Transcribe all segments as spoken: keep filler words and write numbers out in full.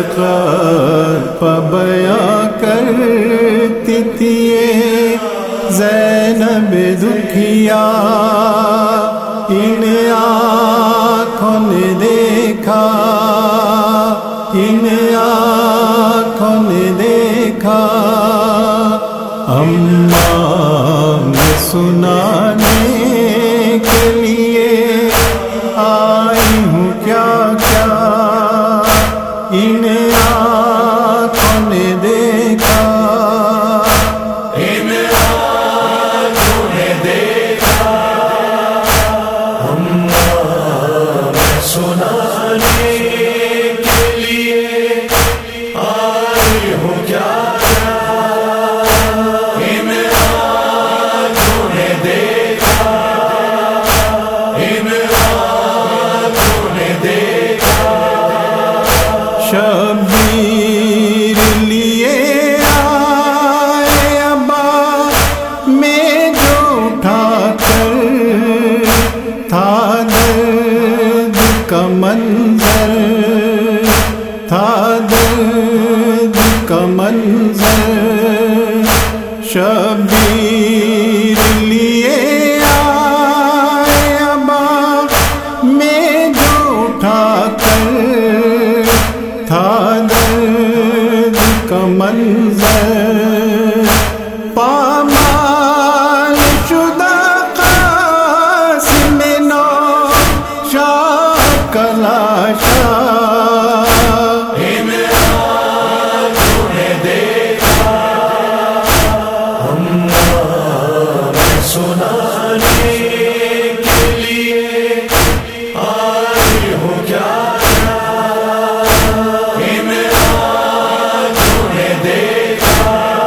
خلقت پہ بیاں کرتی تھی زینب دکھیا، ان آنکھوں نے دیکھا، ان آنکھوں نے دیکھا، اماں نے سنانے کے لیے آئی ہوں کیا کیا، ان آنکھوں نے دیکھا، ان آنکھوں نے دیکھا، اماں نے سنانے کے لیے آئی ہوں کیا کیا، ان آنکھوں نے دیکھا، ان آنکھوں نے دیکھا، شبیر لیے آئے ابا میں جو اٹھا کر، تھا درد کا منظر، تھا درد کا منظر، شبیر لیے آئے ابا میں جو اٹھا کر، تھا درد کا منظر، پامال شدہ قاسم نو شاہ کا لاشا، ان آنکھوں نے دیکھا، اماں نے سنانے کے لیے آئی ہوں کیا کیا، ان آنکھوں نے دیکھا،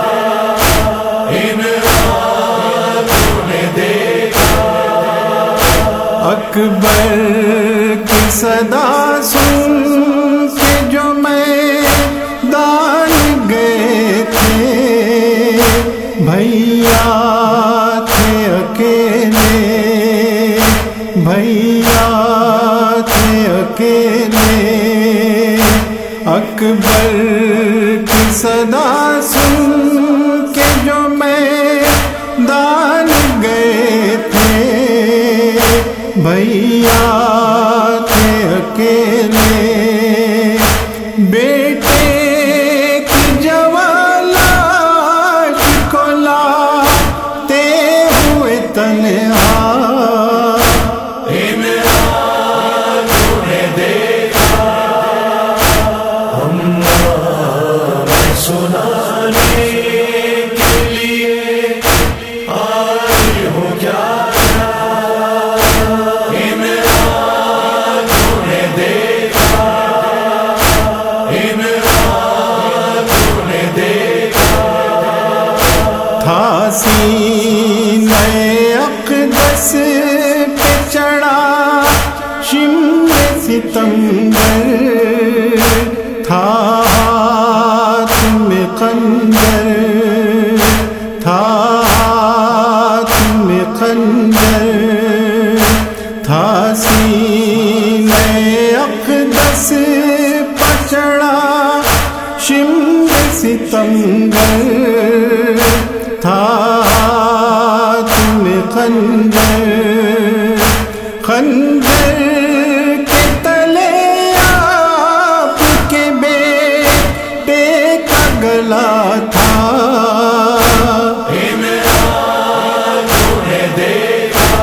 ان آنکھوں نے دیکھا، اکبر کی صدا سن کے جو میدان گئے تھے، بھیا تھے اکیلے، بھیا تھے اکیلے، اکبر کی صدا سن کے جو میدان گئے تھے، بھیا تھے اکیلے، بیٹے کی جوان لاش کو لاتے ہوئے تنہا، ان آنکھوں نے دیکھا، اماں نے سنانے کے لیے آئی ہوں کیا کیا، ان آنکھوں نے دیکھا، ان آنکھوں نے دیکھا، تھا سینہ اقدس پہ چڑھا شمع ستمگر، تھا ہاتھ میں خنجر، تھا ہاتھ میں خنجر، تھا سینہ اقدس پہ چڑھا شمع ستمگر، تھا ہاتھ میں خنجر، خنجر کے تلے آپ کے بیٹے کا گلا تھا، ان آنکھوں نے دیکھا،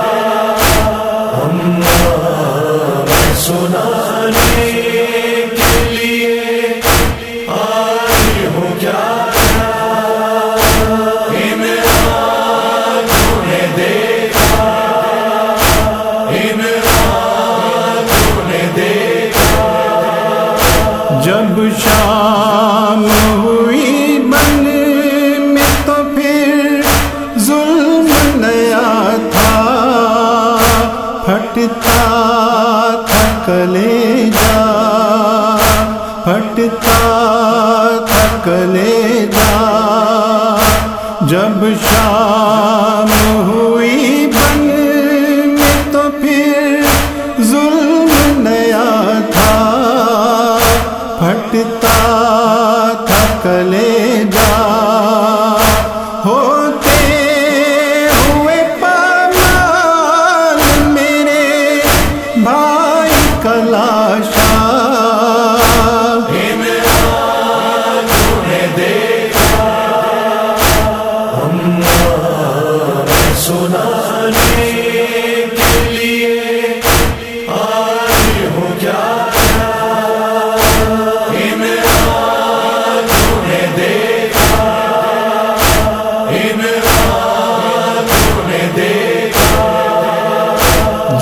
اماں نے سنانے کے لیے آئی ہوں کیا کیا، ان آنکھوں نے دیکھا، ان آنکھوں نے دیکھا، جب شام ہوئی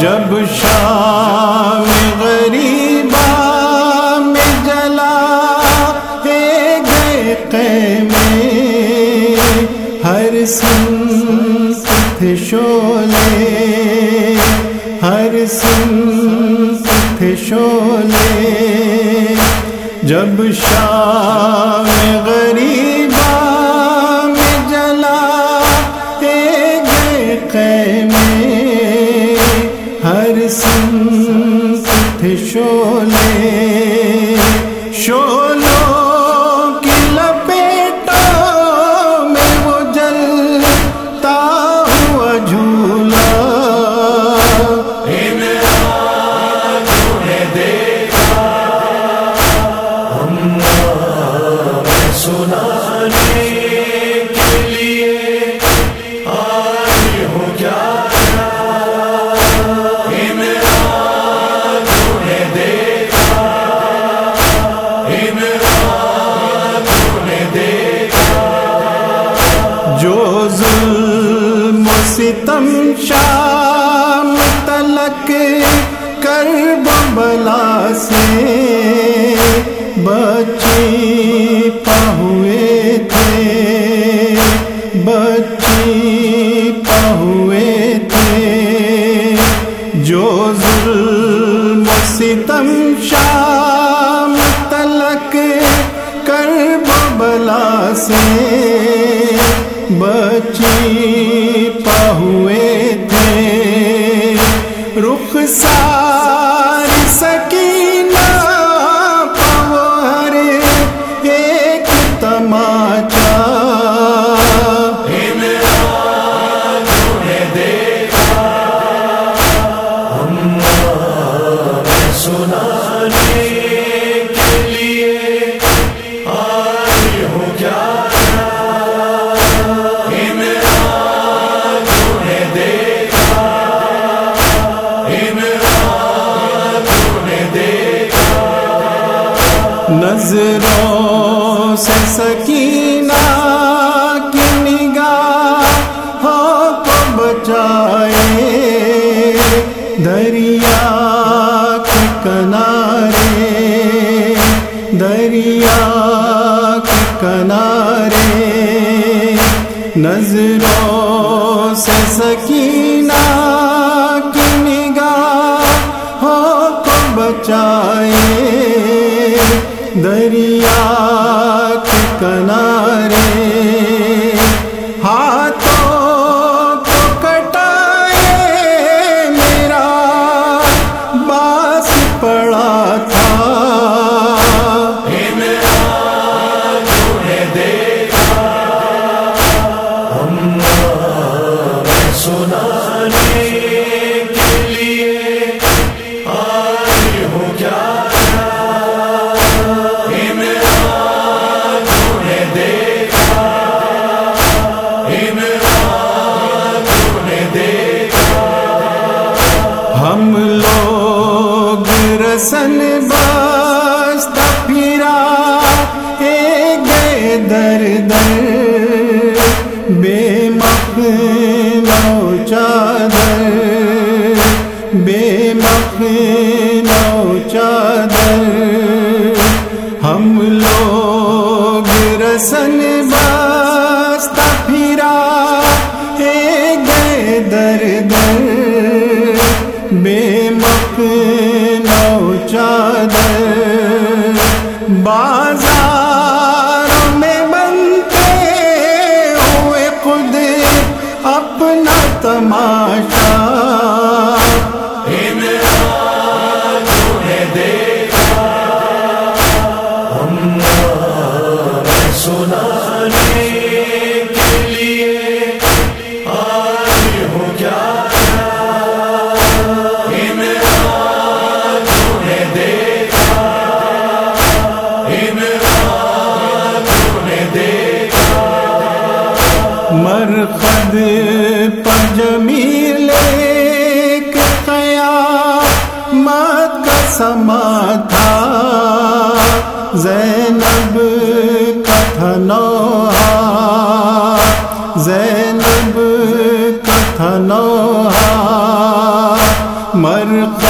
جب شام غریبا میں جلا گئے خیمے، ہر سمت تھے شعلے، ہر سمت تھے شعلے، جب شام غریبا میں جلا گئے خیمے، ہر سمت تھے شعلے، شعلوں کی لپیٹوں میں وہ جلتا ہوا جھولا، ان آنکھوں نے دیکھا ہمیں سنانے کے لیے آئی ہوں کیا، ان آنکھوں نے دیکھا، ان آنکھوں نے دیکھا، جو ظلم و ستم شام تلک کرب و بلا سے بچی پہوئے تھے، بچی پہوئے تھے، جو ظلم و ستم شام تلک کرب و بلا سے بچی پہوئے تھے، رخسار سکینہ پاؤ ہر ایک تماچا، ان آنکھوں نے دیکھا ہمیں سنانے کے لیے آئی ہوں کیا، ان آنکھوں نے دیکھا، ان آنکھوں نے دیکھا، نظروں سے سکینہ کی نگاہوں کو بچائے، دریا کے کنارے، دریا کے کنارے، نظروں سے سکینہ کی نگاہوں کو بچائے، دریا کے کنارے، ہاتھوں کو کٹائے میرا باس پڑا تھا، ان آنکھوں نے دیکھا ہمیں سنانے کے لیے آئی ہوں کیا، ان آنکھوں نے دیکھا، ان آنکھوں نے دیکھا، ہم لوگ رسن بستہ پھرا گئے در در، بے مخنو چادر، بے مخنو چادر، ہم لوگ رسن بستہ پھرا گئے در در، بے مخنو چادر، بازاروں میں بنتے ہوئے خود اپنا تماشا، ان آنکھوں نے دیکھا ہمیں سنانے کے لیے آئی ہوں کیا، ان آنکھوں نے دیکھا، ان آنکھوں نے دیکھا، مرقد پر جمیل مرق